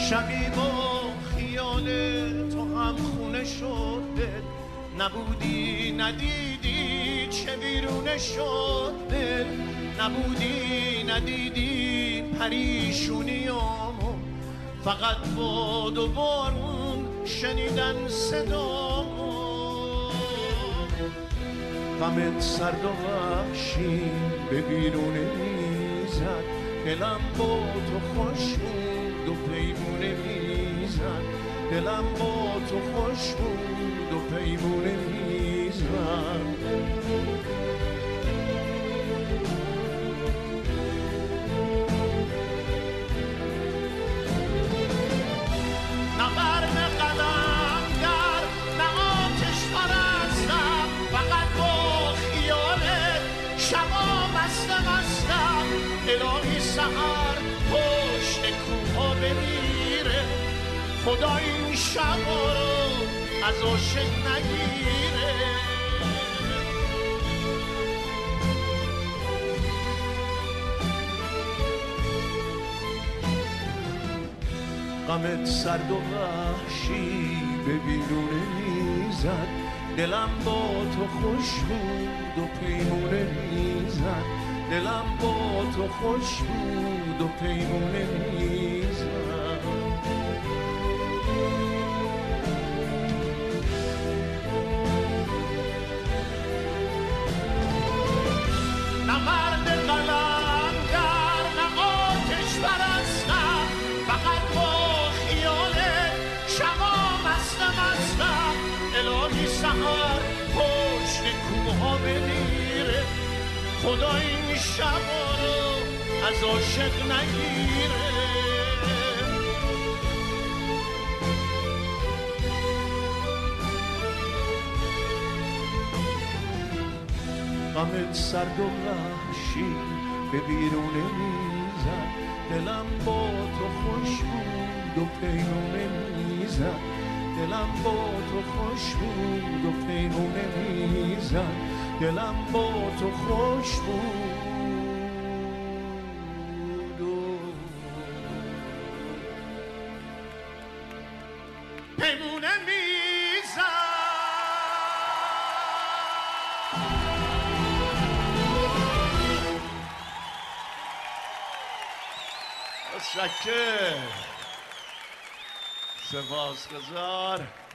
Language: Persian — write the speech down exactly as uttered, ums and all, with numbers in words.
شبی با خیال تو هم خونه شد دل، نبودی ندیدی چه بیرونه شد دل، نبودی ندیدی پریشونیامو، فقط باد و بارون شنیدن صدامو. غمت سرد و وحشی به بیرونه میزد، دلم با تو خوش بود و پیمونه میزد، دلم با تو خوش بود و پیمونه میزد. نه برق قلمگر نه آتش پرستم، فقط با خیالت شبا مست مستم. الهی سحر پشت کوها بمیره، خدا این شبا رو از عاشق نگیره. غمت سرد و وحشی به بیرونه میزد، دلم با تو خوش بود و پیمونه میزد، دلم با تو خوش بود و پیمونه میزد. نه مرد قلمگر نه آتش پرستم، فقط با خیالت شبا مست مستم. الهی سحر پشت کوها بمیره، خدا این شبا رو از عاشق نگیره. غمت سرد و وحشی به بیرونه میزد، دلم با تو خوش بود و پیمونه میزد، دلم با تو خوش بود و پیمونه میزد، دلم با تو خوش بود و پیمونه میزد. شکر سپاسگزار.